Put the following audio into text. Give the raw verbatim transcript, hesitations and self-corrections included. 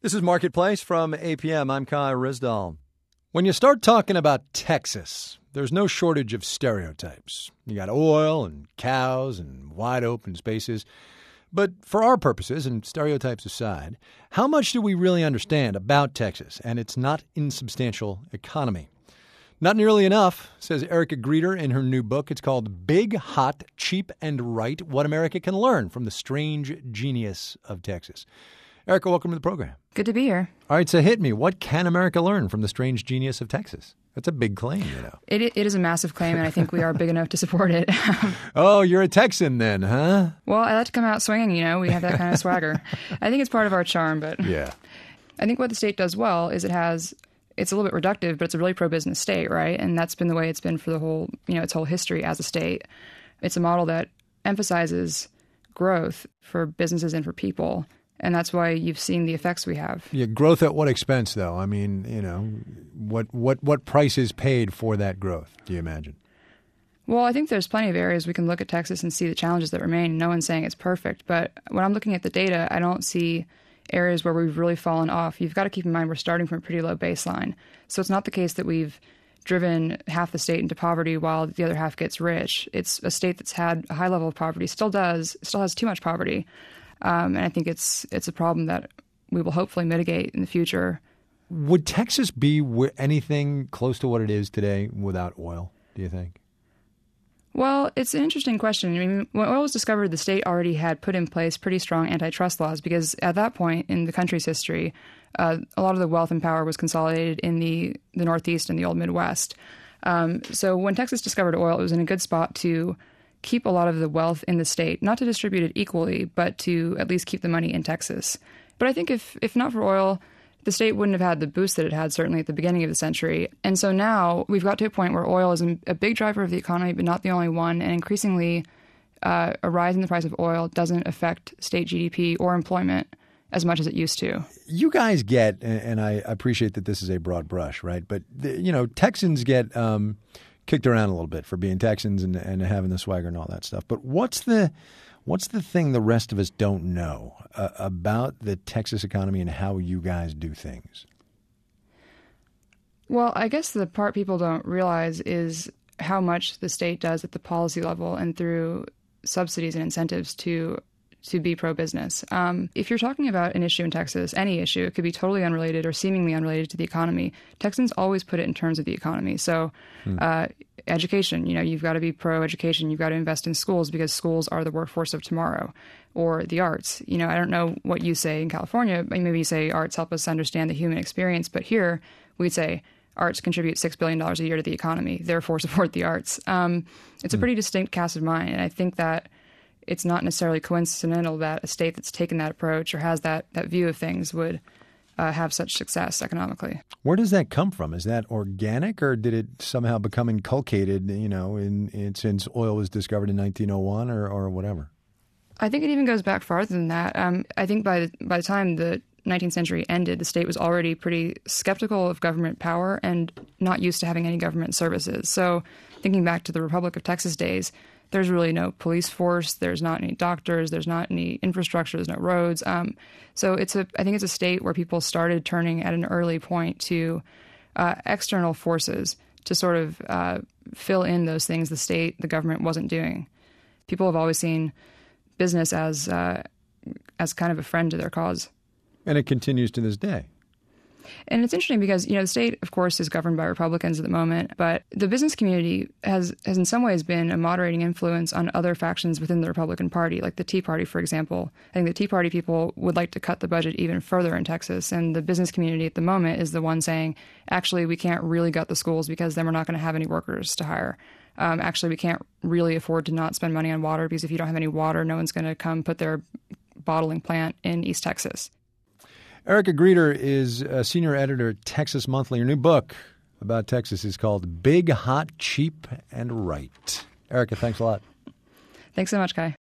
This is Marketplace from A P M. I'm Kai Rizdal. When you start talking about Texas, there's no shortage of stereotypes. You got oil and cows and wide open spaces. But for our purposes, and stereotypes aside, how much do we really understand about Texas and its not insubstantial economy? Not nearly enough, says Erica Greeter in her new book. It's called Big, Hot, Cheap, and Right, What America Can Learn from the Strange Genius of Texas. Erica, welcome to the program. Good to be here. All right, so hit me. What can America learn from the strange genius of Texas? That's a big claim, you know. It It is a massive claim, and I think we are big enough to support it. Oh, you're a Texan then, huh? Well, I like to come out swinging, you know. We have that kind of swagger. I think it's part of our charm, but yeah. I think what the state does well is it has, it's a little bit reductive, but it's a really pro-business state, right? And that's been the way it's been for the whole, you know, its whole history as a state. It's a model that emphasizes growth for businesses and for people. And that's why you've seen the effects we have. Yeah, growth at what expense, though? I mean, you know, what what what price is paid for that growth, do you imagine? Well, I think there's plenty of areas we can look at Texas and see the challenges that remain. No one's saying it's perfect. But when I'm looking at the data, I don't see areas where we've really fallen off. You've got to keep in mind we're starting from a pretty low baseline. So it's not the case that we've driven half the state into poverty while the other half gets rich. It's a state that's had a high level of poverty, still does, still has too much poverty. Um, and I think it's it's a problem that we will hopefully mitigate in the future. Would Texas be w- anything close to what it is today without oil, do you think? Well, it's an interesting question. I mean, when oil was discovered, the state already had put in place pretty strong antitrust laws because at that point in the country's history, uh, a lot of the wealth and power was consolidated in the, the Northeast and the old Midwest. Um, so when Texas discovered oil, it was in a good spot to keep a lot of the wealth in the state, not to distribute it equally, but to at least keep the money in Texas. But I think if if not for oil, the state wouldn't have had the boost that it had certainly at the beginning of the century. And so now we've got to a point where oil is a big driver of the economy, but not the only one. And increasingly, uh, a rise in the price of oil doesn't affect state G D P or employment as much as it used to. You guys get, and I appreciate that this is a broad brush, right? But, the, you know, Texans get um, kicked around a little bit for being Texans and, and having the swagger and all that stuff. But what's the what's the thing the rest of us don't know uh, about the Texas economy and how you guys do things? Well, I guess the part people don't realize is how much the state does at the policy level and through subsidies and incentives to to be pro-business. Um, if you're talking about an issue in Texas, any issue, it could be totally unrelated or seemingly unrelated to the economy. Texans always put it in terms of the economy. So hmm. uh, education, you know, you've got to be pro-education. You've got to invest in schools because schools are the workforce of tomorrow. Or the arts. You know, I don't know what you say in California. Maybe you say arts help us understand the human experience. But here we'd say arts contribute six billion dollars a year to the economy, therefore support the arts. Um, it's hmm. a pretty distinct cast of mind. And I think that it's not necessarily coincidental that a state that's taken that approach or has that, that view of things would uh, have such success economically. Where does that come from? Is that organic, or did it somehow become inculcated, you know, in, in since oil was discovered in nineteen oh one or, or whatever? I think it even goes back farther than that. Um, I think by the, by the time the nineteenth century ended, the state was already pretty skeptical of government power and not used to having any government services. So thinking back to the Republic of Texas days, there's really no police force. There's not any doctors. There's not any infrastructure. There's no roads. Um, so it's a. I think it's a state where people started turning at an early point to uh, external forces to sort of uh, fill in those things the state, the government wasn't doing. People have always seen business as uh, as kind of a friend to their cause, and it continues to this day. And it's interesting because, you know, the state, of course, is governed by Republicans at the moment, but the business community has, has in some ways been a moderating influence on other factions within the Republican Party, like the Tea Party, for example. I think the Tea Party people would like to cut the budget even further in Texas, and the business community at the moment is the one saying, actually, we can't really gut the schools because then we're not going to have any workers to hire. Um, actually, we can't really afford to not spend money on water because if you don't have any water, no one's going to come put their bottling plant in East Texas. Erica Greeter is a senior editor at Texas Monthly. Her new book about Texas is called Big, Hot, Cheap, and Right. Erica, thanks a lot. Thanks so much, Kai.